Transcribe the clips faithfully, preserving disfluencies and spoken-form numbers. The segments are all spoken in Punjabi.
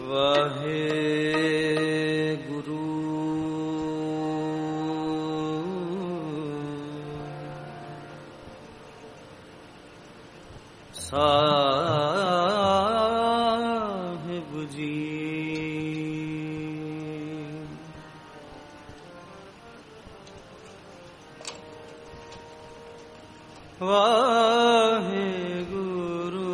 वाहेगुरु साहिब जी। वाहेगुरु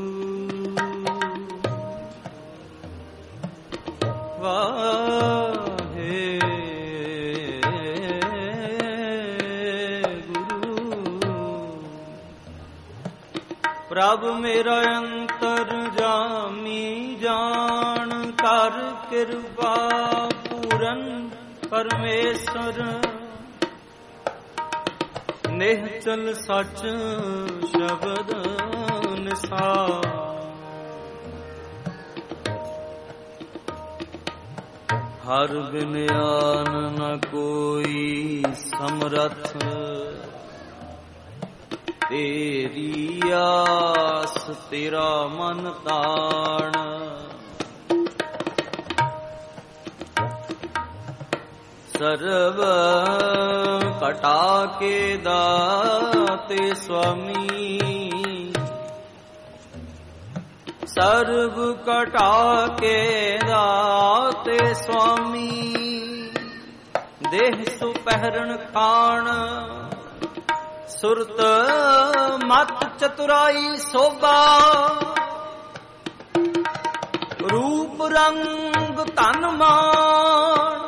प्रभ मेरा अंतर जामी जान कर कृपा पूरन परमेश्वर निहचल सच शब्द निसार। हर बिन आन न कोई समरथ तेरी आस तेरा मन ताण। सर्व कटा के दाते स्वामी सर्व कटा के दाते स्वामी। देह सुपहरण खान सुरत मत चतुराई शोभा। रूप रंग तन मान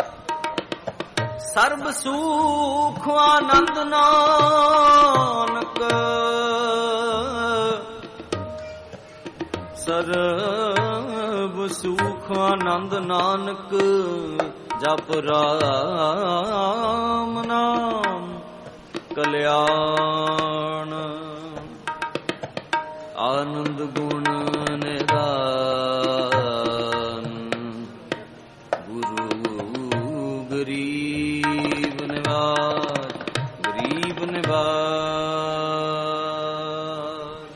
सर्ब सुख आनंद नानक। सर्ब सुख आनंद नानक जप राम नाम कल्याण। आनंद गुण निधान गुरु गरीब निवाज गरीब निवाज।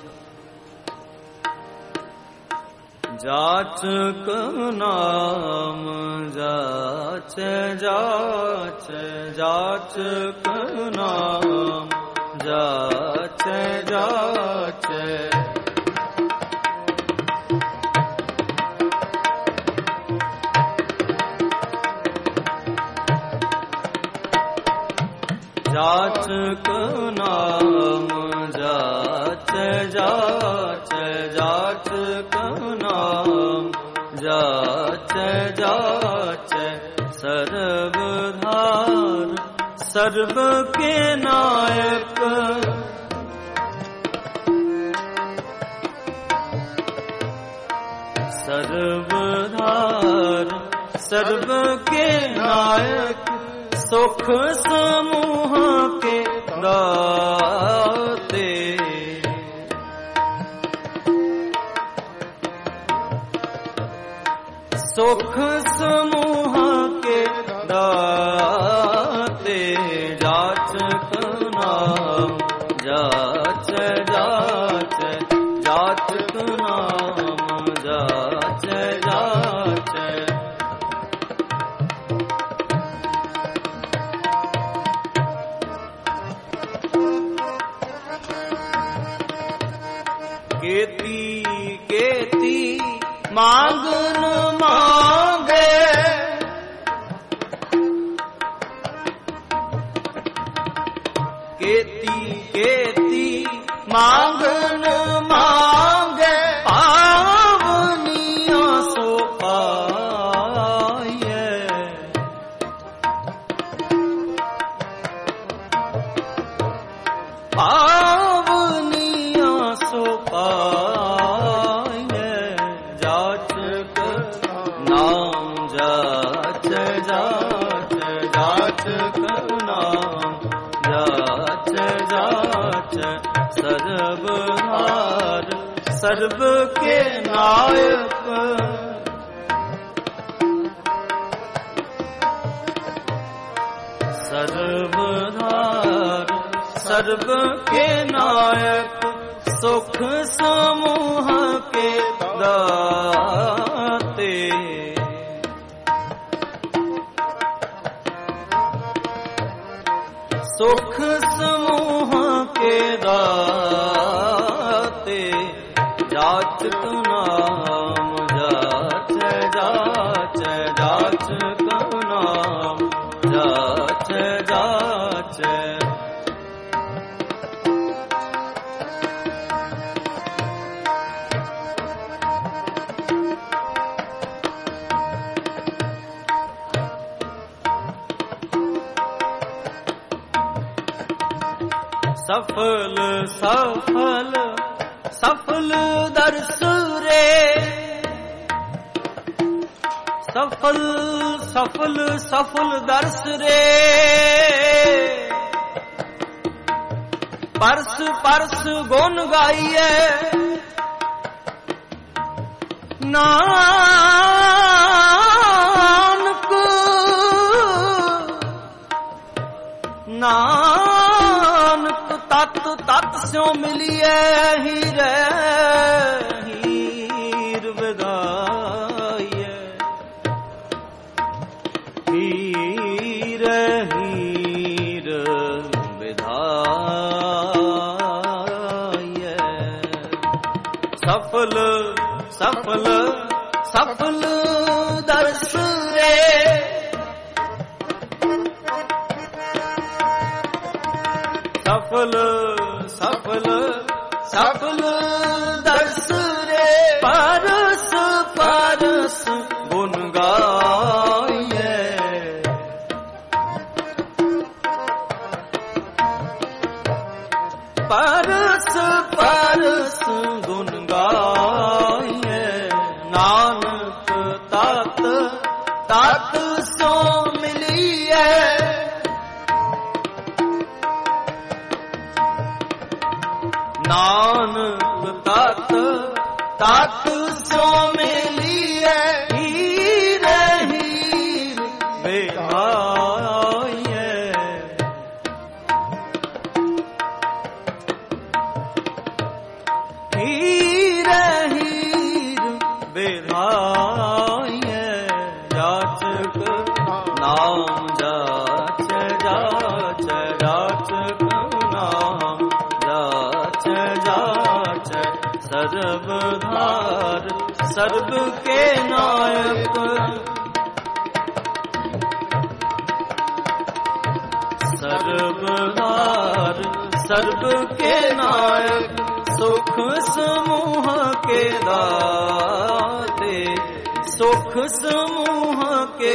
जाचक नाम जाच जाच जाचक नाम जाच जाच। जाचक नाम जाच जाच जाचक नाम जाच जाच। सर्वधार सर्व के नायक सर्वधार सर्व के नायक। सुख समूह के दाते सुख समूह के दाते। जाचक नाम जाच जाच जाचक नाम जाच जाच। केती केती मांगन मांगे केती केती मांगन मांगे। पावनिया सो पाए पावनिया सो पाए। जाचक नाम जाच जाच जाचक नाम जाच जाच। सर्वधार सर्व के नायक सर्वधार सर्व के नायक। सुख समूह के दाते सुख समूह के दाते जाचक नाम जाचे जाचे जाचक नाम जाचे जाचे सफल सफल सफल दर्श रे सफल सफल सफल दर्श रे परस परस गुण गाइए नानक नानक तत तत स्यो मिलिए हीरे हीर विदाइए हीरे हीर विदाइए सफल सफल सफल दर्श रे सफल सफल सफल दर्श रे परस परस गुण गाइए परस परस गुण गाइए नानक तात तात सो मिलिए नानक तात तात सो मिलिए हीर हीर बेहाइए हीर हीर बेहाइए जाचक नाम जाचे जाचे जाचक नाम जाचे जाचे सर्वधार सर्व के नायक सर्वधार सर्व के नायक सुख समूह के दाते सुख समूह के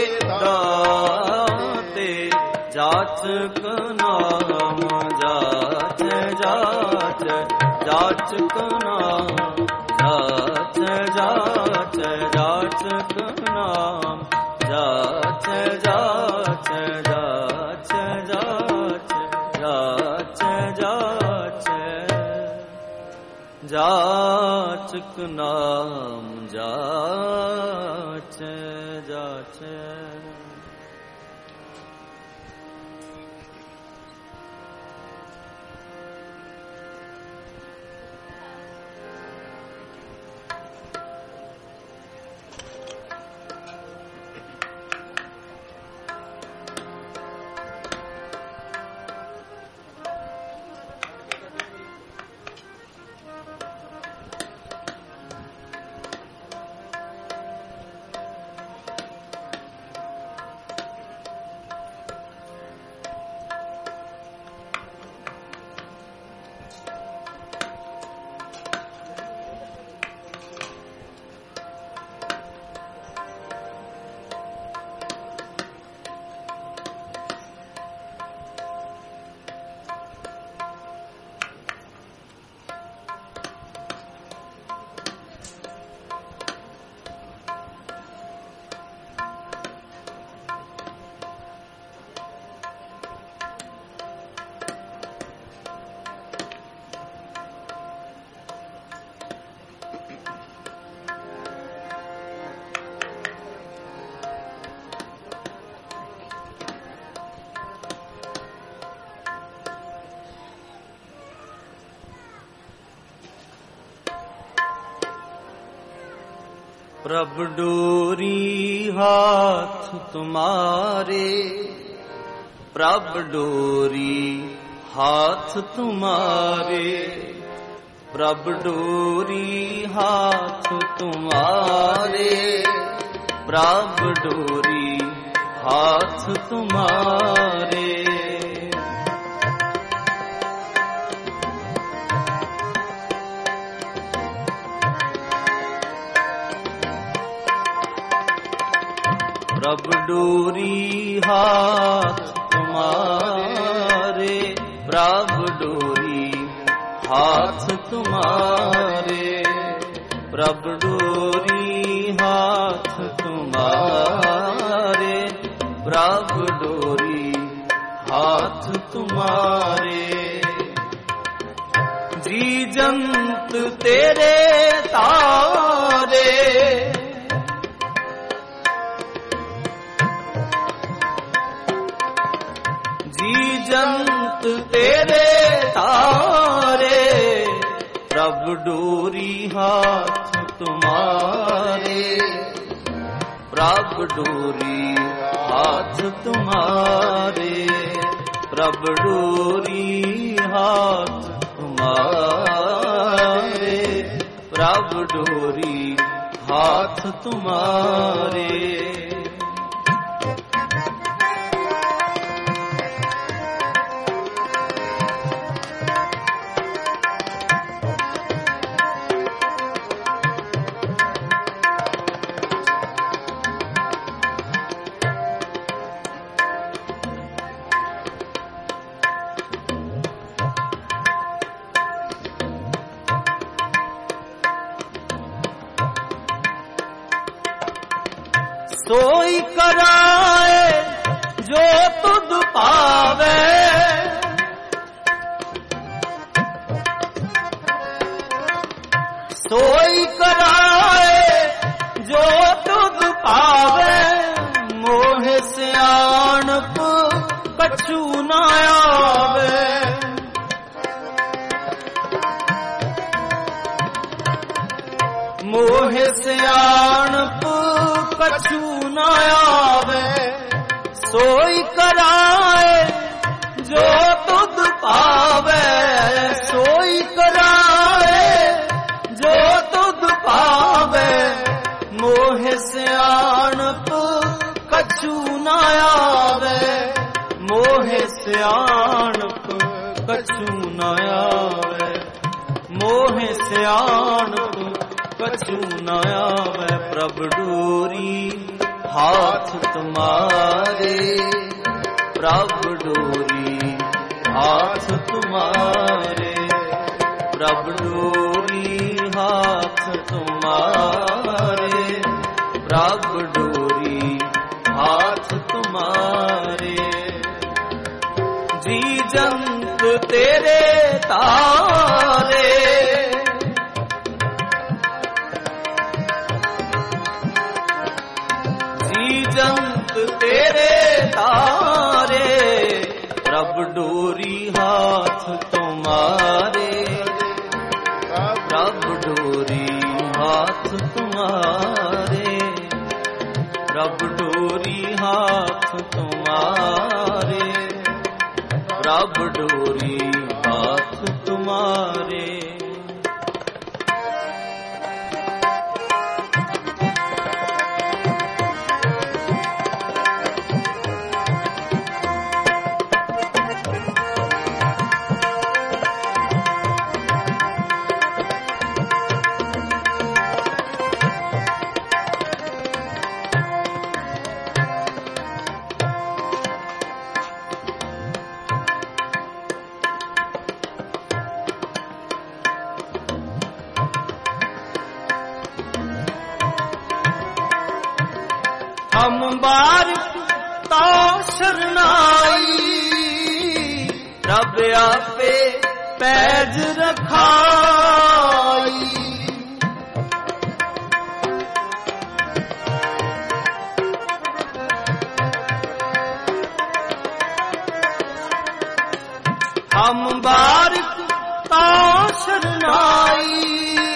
दाते जाचक नाम जाचे जाचे जाचक नाम जाचे जाचे जाचक नाम जाचे जाचे जाचे जाचे जाचे जाचे जाचक नाम जाचे जाचे प्रभ डोरी हाथ तुम्हारे प्रभ डोरी हाथ तुम्हारे, प्रभ डोरी हाथ तुम्हारे, प्रभ डोरी हाथ तुम्हारे। प्रभ डोरी हाथ तुम्हारे, प्रभ डोरी हाथ तुम्हारे, प्रभ डोरी हाथ तुम्हारे, प्रभ डोरी हाथ तुम्हारे। जी जंत तेरे तारे, जंत तेरे तारे, प्रभ डोरी हाथ तुम्हारे, प्रभ डोरी हाथ तुम्हारे, प्रभ डोरी हाथ तुम्हारे, प्रभ डोरी हाथ तुम्हारे। सोई कराए जो तुध पावे, सोई कराए जो तुध पावे, मोह सियाणप कछु न आवे। मोह सियाणप कछु न आवे, सोई कराए जो तुध पावे, सोई कराए जो तुध पावे, मोह सियाणप कछु न आवे, मोह सियाणप कछु न आवे, मोह सियाणप कछु न आवे। प्रभ डोरी हाथ तुम्हारे, प्रभ डोरी हाथ तुम्हारे, प्रभ डोरी हाथ तुम्हारे, प्रभ डोरी हाथ तुम्हारे। जी जंत तेरे तारे, जंत तेरे तारे, प्रभ डोरी हाथ तुम्हारे, प्रभ डोरी हाथ तुम्हारे, प्रभ डोरी हाथ तुम्हारे, प्रभ डोरी हाथ तुम्हारे। हम बारता शरनाई, रब आपे पैज रखाई। हम बारता शरनाई,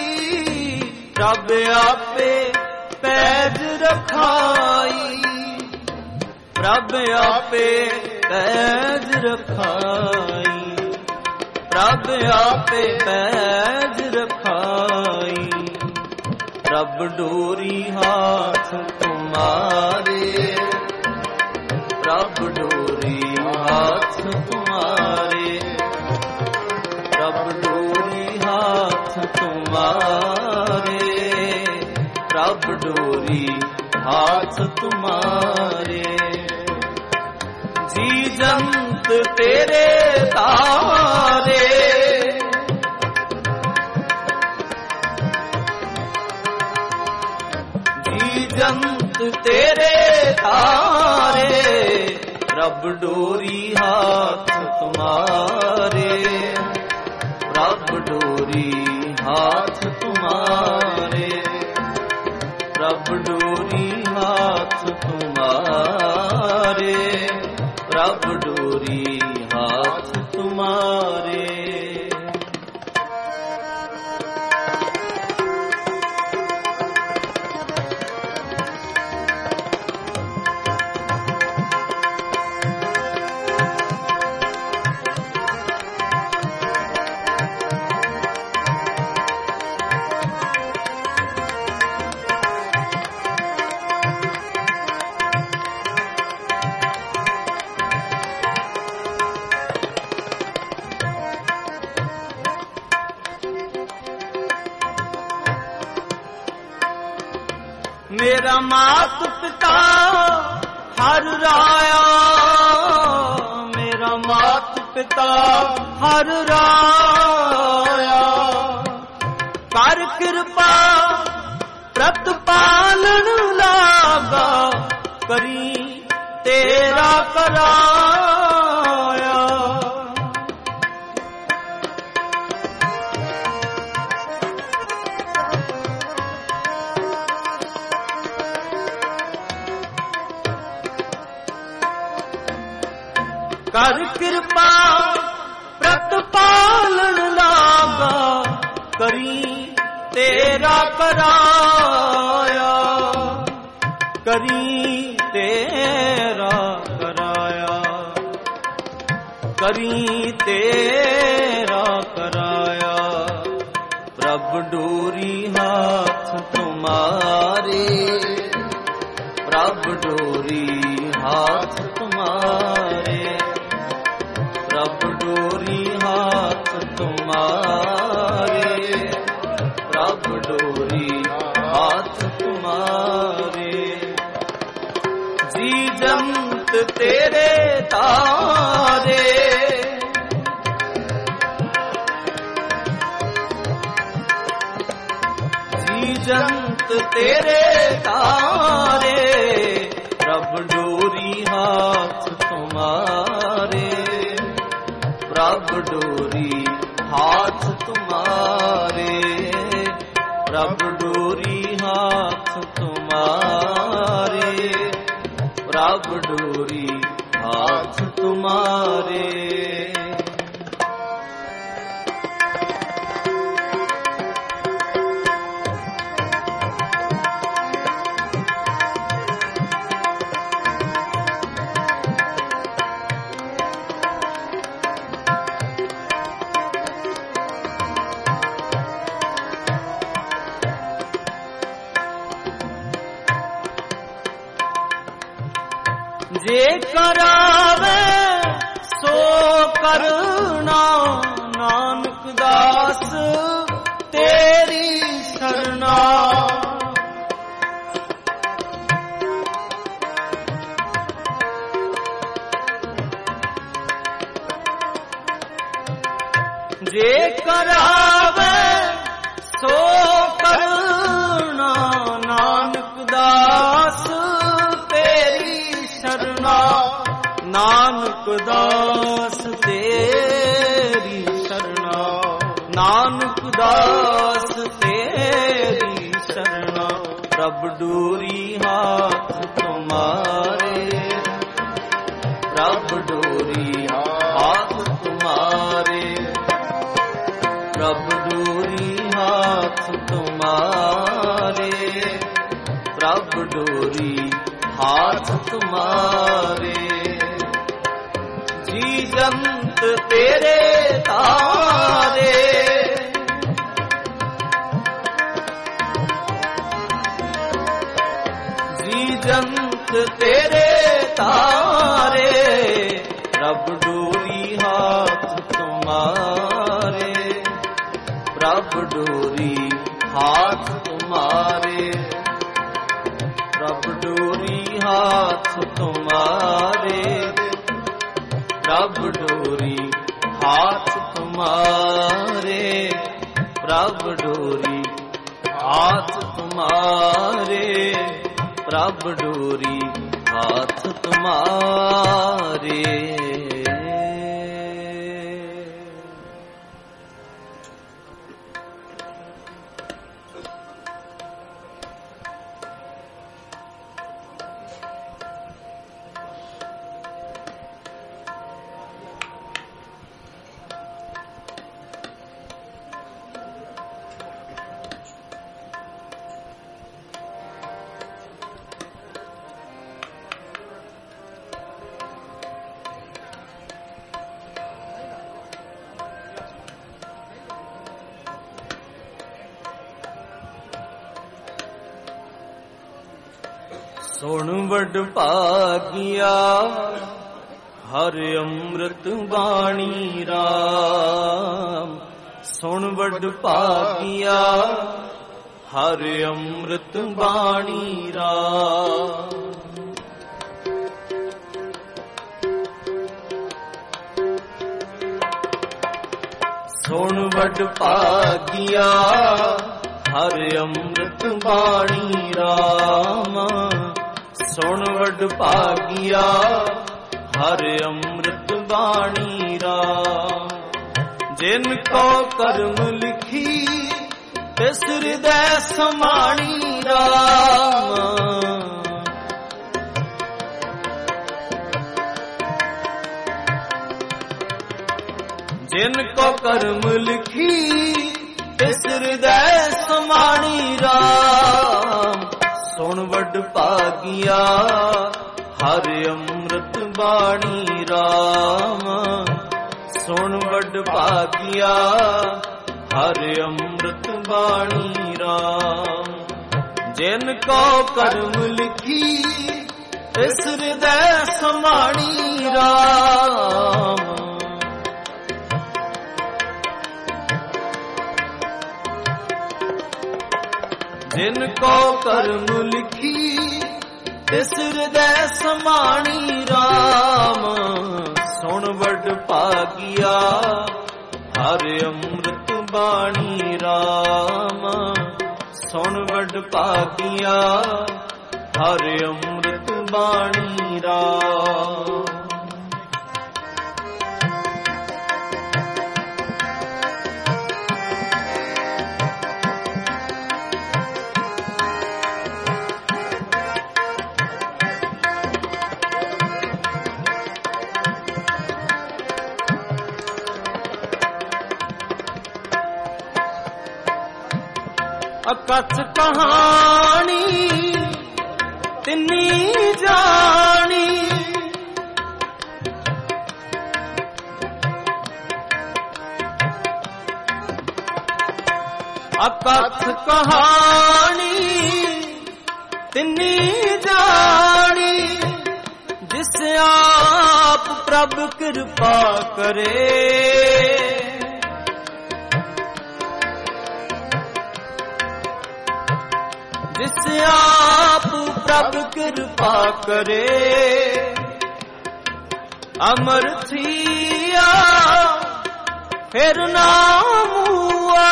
रब आपे पैज रखाई, रब आपे ਪੈਜ ਰਖਾਈ, ਪ੍ਰਭ ਆਪੇ ਪੈਜ ਰਖਾਈ। ਪ੍ਰਭ ਡੋਰੀ ਹਾਥ ਤੁਮਾਰੇ, ਪ੍ਰਭ ਡੋਰੀ ਹਾਥ ਤੁਮਾਰੇ, ਪ੍ਰਭ ਡੋਰੀ ਹਾਥ ਤੁਮਾਰੇ, ਪ੍ਰਭ ਡੋਰੀ ਹਾਥ ਤੁਮਾਰੇ। ਜੀ ਜੰਤ ਤੇਰੇ ਤਾਰੇ, ਜੀ ਜੰਤ ਤੇਰੇ ਤਾਰੇ, ਪ੍ਰਭ ਡੋਰੀ ਹਾਥ ਤੁਮਾਰੇ, ਪ੍ਰਭ ਡੋਰੀ ਹਾਥ ਤੁਮਾਰੇ, ਪ੍ਰਭ ਡੋਰੀ ਹਾਥ ਤੁਮਾਰੇ, ਪ੍ਰਭ ਡੋਰੀ ਹਾਥ ਤੁਮਾਰੇ। ਮੇਰਾ ਮਾਤ ਪਿਤਾ ਹਰ ਰਾਇਆ, ਮੇਰਾ ਮਾਤ ਪਿਤਾ ਹਰ ਰਾਇਆ। ਕਰ ਕਿਰਪਾ ਪ੍ਰਤਪਾਲਨ ਲਾਗਾ, ਕਰੀ ਤੇਰਾ ਕਰਾਇਆ। ਕਰ ਕਿਰਪਾ ਪ੍ਰਤਪਾਲਨ ਲਾਗਾ, ਕਰੀ ਤੇਰਾ ਕਰਾਇਆ, ਕਰੀ ਤੇਰਾ ਕਰਾਇਆ, ਕਰੀ ਤੇਰਾ ਕਰਾਇਆ। ਪ੍ਰਭ ਡੋਰੀ ਹਾਥ ਤੁਮਾਰੇ, ਪ੍ਰਭ ਡੋਰੀ ਹਾਥ ਤੁਮਾਰੇ, ਪ੍ਰਭ ਡੋਰੀ ਹਾਥ ਤੁਮਾਰੇ, ਪ੍ਰਭ ਡੋਰੀ ਹਾਥ ਤੁਮਾਰੇ। ਜੀ ਜੰਤ ਤੇਰੇ ਤਾਰੇ, ਜੀ ਜੰਤ ਤੇਰੇ ਤਾਰੇ, ਪ੍ਰਭ ਡੋਰੀ ਹਾਥ ਤੁਮਾਰੇ, ਪ੍ਰਭ ਡੋਰੀ ਹਾਥ ਤੁਮਾਰੇ, ਪ੍ਰਭ ਡੋਰੀ ਹਾਥ ਤੁਮਾਰੇ, ਪ੍ਰਭ ਡੋਰੀ ਹਾਥ ਤੁਮਾਰੇ। ਜੇ ਕਰਾਵੇ ਸੋ ਕਰਨਾ, ਨਾਨਕ ਦਾਸ ਤੇਰੀ ਸਰਨਾ। ਜੇ ਕਰਾਵੇ ਸੋ ਕਰਨਾ, ਨਾਨਕ ਦਾਸ ਤੇਰੀ ਸਰਨਾ। ਨਾਨਕ ਦਾਸ ਤੇਰੀ ਸਰਨਾ, ਨਾਨਕ ਦਾਸ ਤੇਰੀ ਸਰਨਾ। ਪ੍ਰਭ ਡੋਰੀ ਹਾਥ ਤੁਮਾਰੇ, ਪ੍ਰਭ ਡੋਰੀ ਹਾਥ ਤੁਮਾਰੇ, ਪ੍ਰਭ ਡੋਰੀ ਹਾਥ ਤੁਮਾਰੇ, ਪ੍ਰਭ ਡੋਰੀ ਹਾਥ ਤੁਮਾਰੇ। ਜੰਤ ਤੇਰੇ ਤਾਰੇ, ਜੀ ਜੰਤ ਤੇਰੇ ਤਾਰੇ, ਪ੍ਰਭ ਡੋਰੀ ਹਾਥ ਤੁਮਾਰੇ, ਪ੍ਰਭ ਡੋਰੀ ਹਾਥ ਤੁਮਾਰੇ, ਪ੍ਰਭ ਡੋਰੀ ਹਾਥ ਤੁਮਾਰੇ, ਪ੍ਰਭ ਡੋਰੀ ਹਾਥ ਤੁਮਾਰੇ, ਪ੍ਰਭ ਡੋਰੀ ਹਾਥ ਤੁਮਾਰੇ, ਪ੍ਰਭ ਡੋਰੀ ਹਾਥ ਤੁਮਾਰੇ। ਸੁਣ ਵਡ ਭਾਗਿਆ ਹਰ ਅੰਮ੍ਰਿਤ ਬਾਣੀ ਰਾਮ, ਸੁਣ ਵਡ ਭਾਗਿਆ ਹਰ ਅੰਮ੍ਰਿਤ ਬਾਣੀ ਰਾਮ। ਸੁਣ ਵਡ ਭਾਗਿਆ ਹਰ ਅੰਮ੍ਰਿਤ ਬਾਣੀ ਰਾਮ, ਸੁਣ ਵਡ ਭਾਗਿਆ ਹਰ ਅੰਮ੍ਰਿਤ ਬਾਣੀ ਰਾਮ। ਜਿਨ ਕੋ ਕਰਮ ਲਿਖੀ ਤਿਸ ਹਿਰਦੈ ਸਮਾਣੀ ਰਾਮ, ਜਿਨ ਕੋ ਕਰਮ ਲਿਖੀ ਤਿਸ ਹਿਰਦੈ ਸਮਾਣੀ ਰਾਮ। ਸੁਣ ਵਡ ਭਾਗਿਆ ਹਰ ਅੰਮ੍ਰਿਤ ਬਾਣੀ ਰਾਮ, ਸੁਣ ਵਡ ਭਾਗਿਆ ਹਰ ਅੰਮ੍ਰਿਤ ਬਾਣੀ ਰਾਮ। ਜਿਨ ਕੋ ਕਰਮ ਲਿਖੀ ਤਿਸ ਹਿਰਦੈ ਸਮਾਣੀ ਰਾਮ। ਜਿਨ ਕੋ ਕਰਮ ਲਿਖੀ ਤਿਸ ਹਿਰਦੈ ਸਮਾਣੀ ਰਾਮ। ਸੁਣ ਵਡ ਭਾਗਿਆ ਹਰ ਅੰਮ੍ਰਿਤ ਬਾਣੀ ਰਾਮ, ਸੁਣ ਵਡ ਭਾਗਿਆ ਹਰ ਅੰਮ੍ਰਿਤ ਬਾਣੀ ਰਾਮ। ਅਕਥ ਕਹਾਣੀ ਤਿਨੀ ਜਾਣੀ, ਅਕਥ ਕਹਾਣੀ ਤਿਨੀ ਜਾਣੀ। ਜਿਸ ਆਪ ਪ੍ਰਭ ਕਿਰਪਾ ਕਰੇ, ਜਿਸ ਆਪ ਪ੍ਰਭ ਕਿਰਪਾ ਕਰੇ। ਅਮਰ ਥੀਆ ਫਿਰ ਨਾ ਮੂਆ,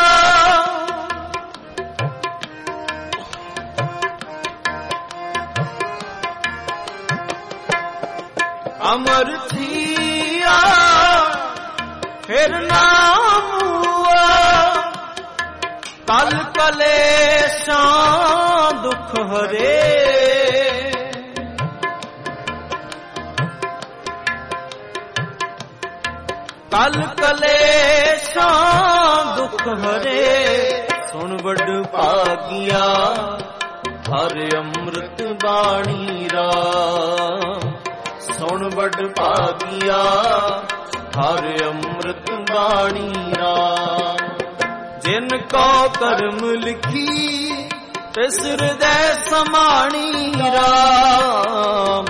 ਅਮਰ ਥੀਆ ਫਿਰ ਨਾ ਮੂਆ। ਕਲ ਕਲੇਸ਼ਾਂ ਦੁਖ ਹਰੇ, ਕਲ ਕਲੇਸ਼ਾਂ ਦੁਖ ਹਰੇ। ਸੁਣ ਵਡ ਭਾਗਿਆ ਹਰ ਅੰਮ੍ਰਿਤ ਬਾਣੀ ਰਾਮ, ਸੁਣ ਵਡ ਭਾਗਿਆ ਹਰ ਅੰਮ੍ਰਿਤ ਬਾਣੀ ਰਾਮ। ਜਿਨ ਕੋ ਕਰਮ ਲਿਖੀ ਤਿਸ ਹਿਰਦੈ ਸਮਾਣੀ ਰਾਮ।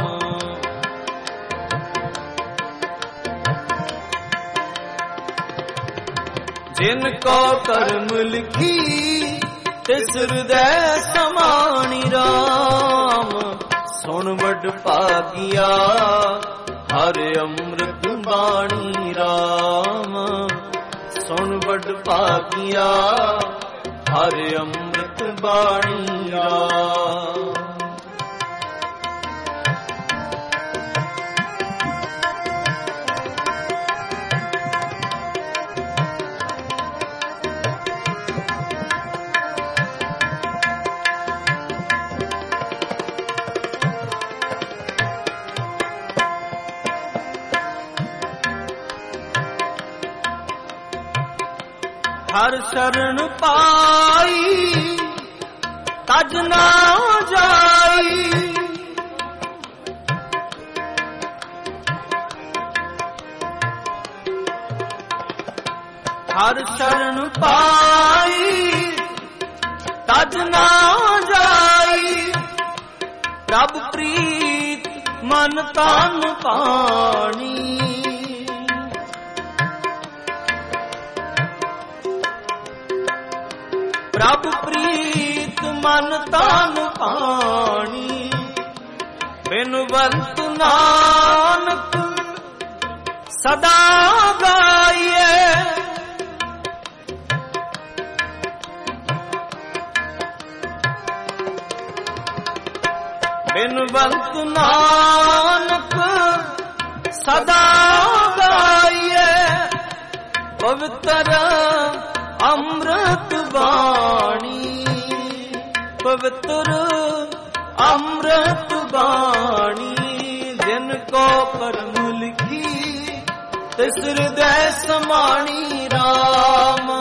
ਜਿਨ ਕੋ ਕਰਮ ਲਿਖੀ ਤਿਸ ਹਿਰਦੈ ਸਮਾਣੀ ਰਾਮ। ਸੁਣ ਵਡ ਭਾਗਿਆ ਹਰ ਅੰਮ੍ਰਿਤ ਬਾਣੀ ਰਾਮ। ਸੁਣ ਵਡ ਭਾਗਿਆ ਹਰ ਅੰਮ੍ਰਿਤ ਬਾਣੀ ਰਾਮ। ਹਰ ਸ਼ਰਨ ਪਾਈ ਤਜ ਨਾ ਜਾਈ। ਹਰ ਸ਼ਰਨ ਪਾਈ ਤਜ ਨਾ ਜਾਈ। ਪ੍ਰਭ ਪ੍ਰੀਤ ਮਨ ਤਨ ਪਾਣੀ। ਪ੍ਰਭ ਪ੍ਰੀਤ ਮਨ ਤਨ ਪਾਣੀ। ਬਿਨਵੰਤ ਨਾਨਕ ਸਦਾ ਗਾਈਏ। ਬਿਨਵੰਤ ਨਾਨਕ ਸਦਾ ਗਾਈਏ। ਪਵਿੱਤਰ ਅੰਮ੍ਰਿਤ ਬਾਣੀ। ਪਵਿੱਤਰ ਅੰਮ੍ਰਿਤ ਬਾਣੀ। ਜਿਨ ਕੋ ਕਰਮ ਲਿਖੀ ਤਿਸ ਹਿਰਦੈ ਸਮਾਣੀ ਰਾਮ।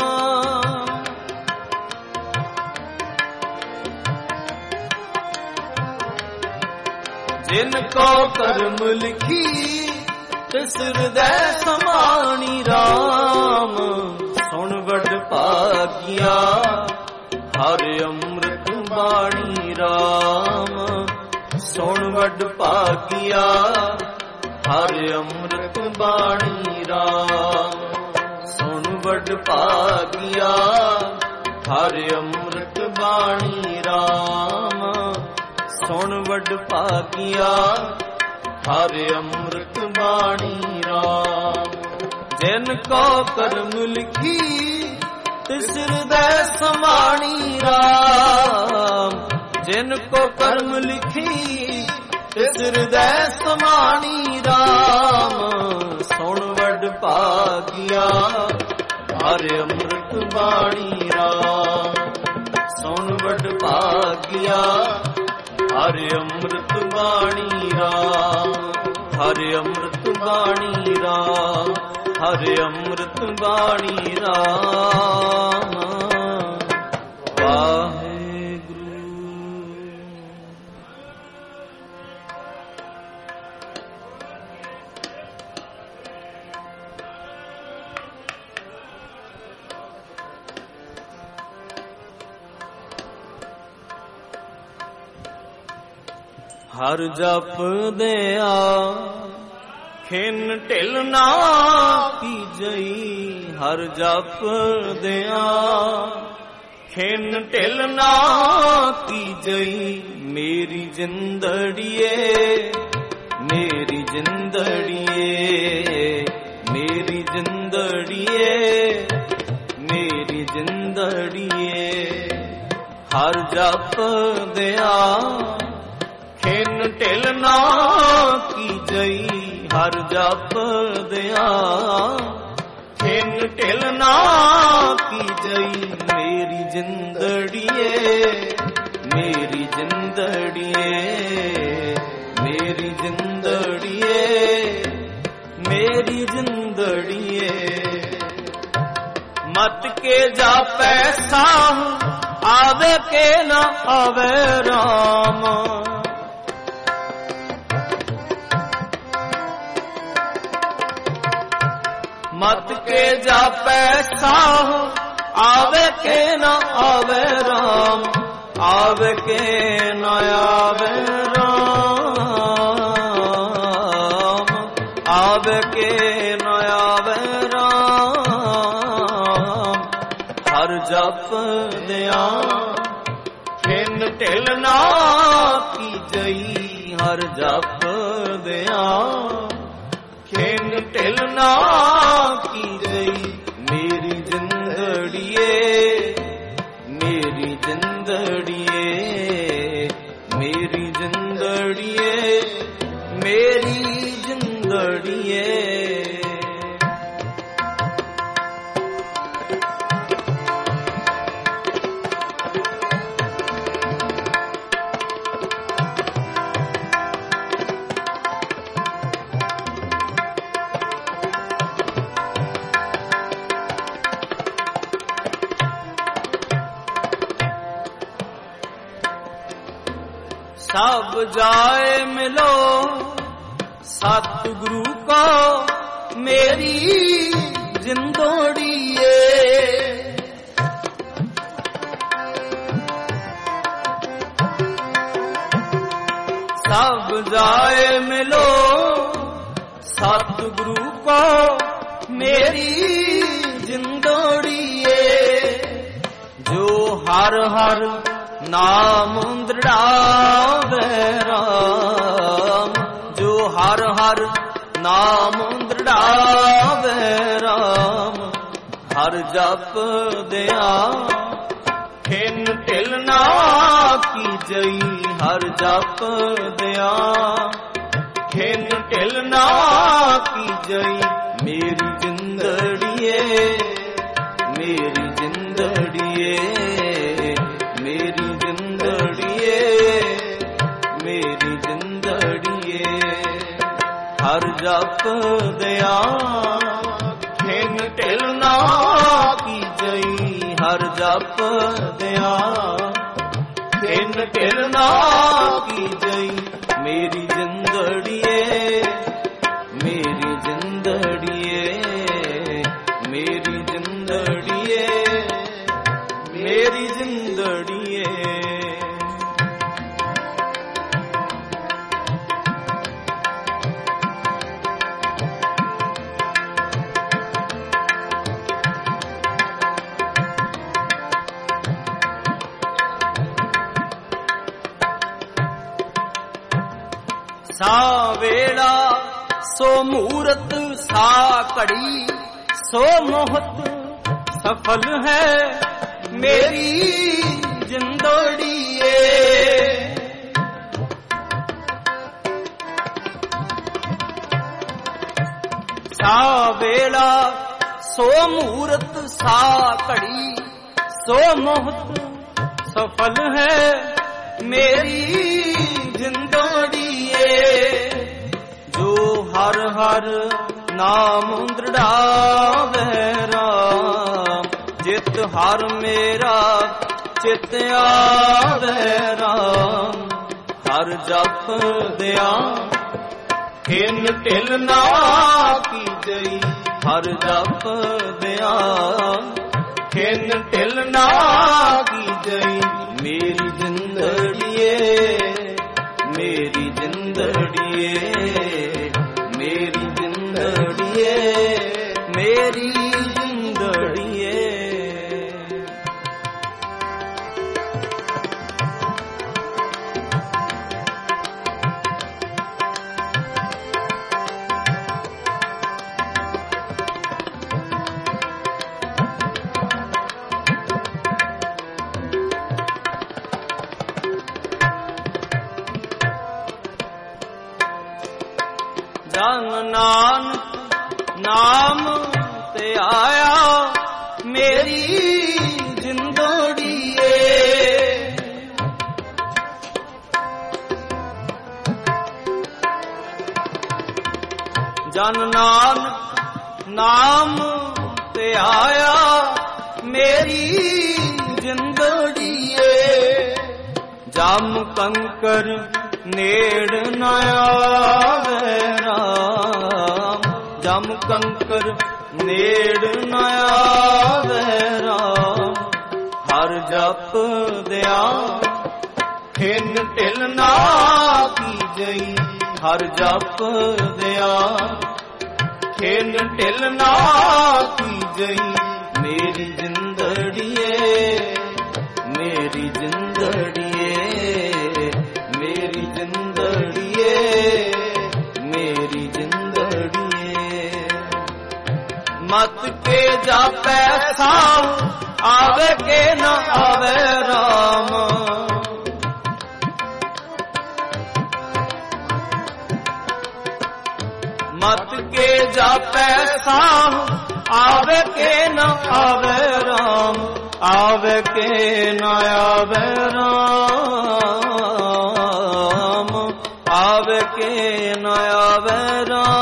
ਜਿਨ ਕੋ ਕਰਮ ਲਿਖੀ ਤਿਸ ਹਿਰਦੈ ਸਮਾਣੀ ਰਾਮ। ਸੁਣ ਵਡ ਭਾਗਿਆ ਹਰ ਅੰਮ੍ਰਿਤ ਬਾਣੀ ਰਾਮ। ਸੁਣ ਵਡ ਭਾਗਿਆ ਹਰ ਅੰਮ੍ਰਿਤ ਬਾਣੀ ਰਾਮ। ਸੁਣ ਵਡ ਭਾਗਿਆ ਹਰ ਅੰਮ੍ਰਿਤ ਬਾਣੀ ਰਾਮ। ਸੁਣ ਵਡ ਭਾਗਿਆ ਹਰ ਅੰਮ੍ਰਿਤ ਬਾਣੀ ਰਾਮ। ਜਿਨ ਕੋ ਕਰਮ ਲਿਖੀ ਤਿਸ ਹਿਰਦੈ ਸਮਾਣੀ ਰਾਮ। ਜਿਨ ਕੋ ਕਰਮ ਲਿਖੀ ਤਿਸ ਹਿਰਦੈ ਸਮਾਣੀ ਰਾਮ। ਸੁਣ ਵਡ ਭਾਗਿਆ ਹਰ ਅੰਮ੍ਰਿਤ ਬਾਣੀ ਰਾਮ। ਸੁਣ ਵਡ ਭਾਗਿਆ ਹਰ ਅੰਮ੍ਰਿਤ ਬਾਣੀ ਰਾਮ। ਹਰ ਅੰਮ੍ਰਿਤ ਬਾਣੀ ਰਾਮ। ਹਰ ਅੰਮ੍ਰਿਤ ਬਾਣੀ ਰਾਮ। ਵਾਹਿਗੁਰੂ। ਹਰ ਜਪਦਿਆ ਖਿਨ ਢਿਲ ਨਾ ਕੀਜਈ। ਹਰ ਜਪਦਿਆ ਖਿਨ ਢਿਲ ਨਾ ਕੀਜਈ। ਮੇਰੀ ਜਿੰਦੜੀਏ ਮੇਰੀ ਜਿੰਦੜੀਏ ਮੇਰੀ ਜਿੰਦੜੀਏ ਮੇਰੀ ਜਿੰਦੜੀਏ। ਹਰ ਜਪਦਿਆ ਖਿਨ ਢਿਲ ਨਾ ਕੀਜਈ। ਹਰ ਜਪਦਿਆ ਖਿਨ ਢਿਲ ਨਾ ਕੀਜਈ। ਮੇਰੀ ਜਿੰਦੜੀਏ ਮੇਰੀ ਜਿੰਦੜੀਏ ਮੇਰੀ ਜਿੰਦੜੀਏ ਮੇਰੀ ਜਿੰਦੜੀਏ। ਮਤ ਕੇ ਜਾਪੈ ਸਾਹੁ ਆਵੇ ਕੇ ਨਾ ਆਵੇ ਰਾਮ। मत के जापै साहू आवे के न आवे राम आवे के न आवे राम आवे के न आवे राम हर जप दिया खिन ढिल ना की जई हर जप दिया खिन ढिल ना की जई मेरी जिंदड़िए मेरी जिंदड़िए मेरी जिंदड़िए मेरी जिंदड़िए सब जाए मिलो सतगुरु को मेरी जिंदड़िए सब जाए मिलो सतगुरु को मेरी जिंदड़िए जो हर हर नाम दृढ़ावे राम जो हर हर नाम दृढ़ावे राम हर जप दिया खिन ढिल ना की जई हर जप दिया खिन ढिल ना की जई मेरी जिंदड़िए मेरी जिंदड़िए मेरी जिंदड़िए मेरी जिंदड़िए हर जप दिया खिन ढिल ना की जई हर जप दिया खिन ढिल ना की जई मेरी जिंदड़िए मेरी जिंदड़िए मेरी जिंदड़िए मेरी जिंदड़िए सा वेला सो मूरत सा कड़ी सो मोहत सफल है मेरी जिंदड़िए सा वेला सो मूरत सा कड़ी सो मोहत सफल है मेरी जिंदड़िए जो हर हर नाम दृढ़ावे राम जित हर मेरा चित आवे राम हर जप दिया खिन ढिल ना की जई हर जप दिया खिन ढिल ना की जई मेरी जिंदड़िए मेरी जिंदड़िए मेरी जिंदड़िए मेरी जिंदड़िए जन नानक नाम ते आया मेरी जिंदड़िए जन नानक नाम ते आया मेरी जिंदड़िए जम कंकर नेड़ न आवे राम जम कंकर ਨੇੜ ਨ ਆਵੇ ਰਾਮ। ਹਰ ਜਪ ਦਿਆ ਖਿਨ ਢਿਲ ਨਾ ਕੀਜਈ। ਹਰ ਜਪ ਦਿਆ ਖਿਨ ਢਿਲ ਨਾ ਕੀਜਈ। ਮੇਰੀ ਜਿੰਦੜੀਏ ਮੇਰੀ ਜਿੰਦੜੀਏ ਮੇਰੀ ਜਿੰਦੜੀਏ ਮੇਰੀ ਜਿੰਦੜੀਏ। ਮਤ ਕੇ ਜਾਪੈ ਸਾਹੁ ਆਵੇ ਕੇ ਨ ਆਵੇ ਰਾਮ। ਮਤ ਕੇ ਜਾਪੈ ਸਾਹੁ ਆਵੇ ਕੇ ਨ ਆਵੇ ਰਾਮ। ਆਵੇ ਕੇ ਨ ਆਵੇ ਰਾਮ। ਆਵੇ ਕੇ ਨ ਆਵੇ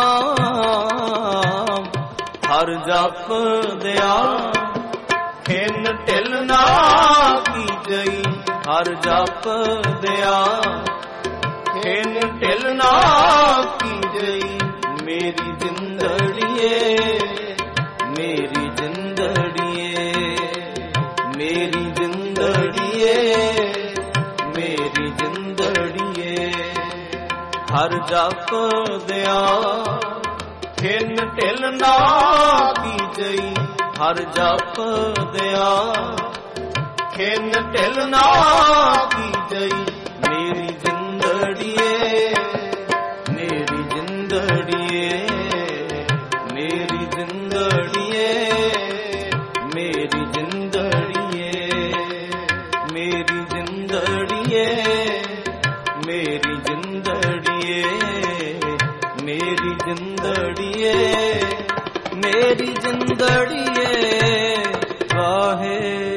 ਰਾਮ। ਹਰ ਜਪ ਦਿਆ ਖਿਨ ਢਿਲ ਨਾ ਕੀਜਈ। ਹਰ ਜਪ ਦਿਆ ਖਿਨ ਢਿਲ ਨਾ ਕੀਜਈ। ਮੇਰੀ ਜਿੰਦੜੀਏ ਮੇਰੀ ਜਿੰਦੜੀਏ ਮੇਰੀ ਜਿੰਦੜੀਏ ਮੇਰੀ ਜਿੰਦੜੀਏ। ਹਰ ਜਪ ਦਿਆ ਖਿਨ ਢਿਲ ਨਾ ਕੀਜਈ। ਹਰ ਜਪ ਦਿਆ ਖਿਨ ਢਿਲ ਨਾ ਕੀਜਈ। ਮੇਰੀ ਜਿੰਦੜੀਏ ਮੇਰੀ ਜਿੰਦੜੀਏ ਮੇਰੀ ਜਿੰਦੜੀਏ ਮੇਰੀ ਜਿੰਦੜੀਏ ਮੇਰੀ ਜਿੰਦੜੀਏ ਮੇਰੀ ਜਿੰਦੜੀਏ ਮੇਰੀ ਜਿੰਦੜੀਏ ਮੇਰੀ ਜਿੰਦੜੀਏ ਵਾਹੇ।